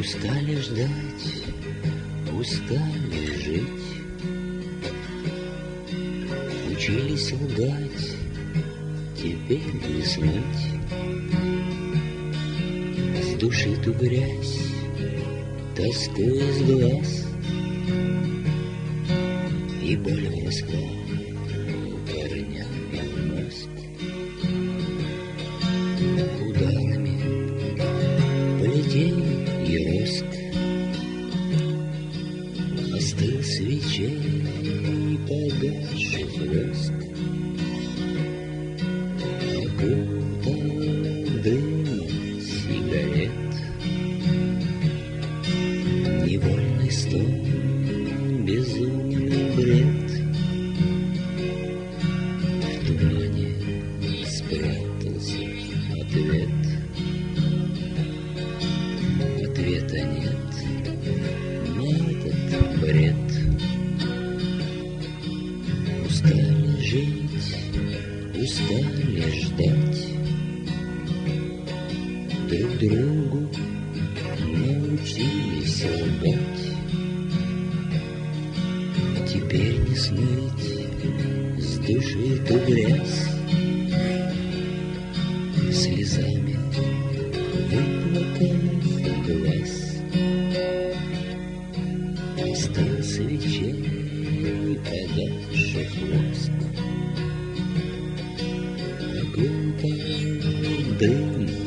Устали ждать, устали жить, учились лгать, теперь не смыть с души ту грязь, тоску из глаз и боль вросла корнями в мозг. Ударами плетей и рост остыл свечей погасший хвост, окутал дым сигарет, невольный стон, безумный бред. В тумане спрятался ответ. Ответа нет на этот бред. Устали жить, устали ждать, друг другу научились лгать. Теперь не смыть с души ту грязь, слезами выплакав глаз. Остыл свечей погасший хвост, окутал дым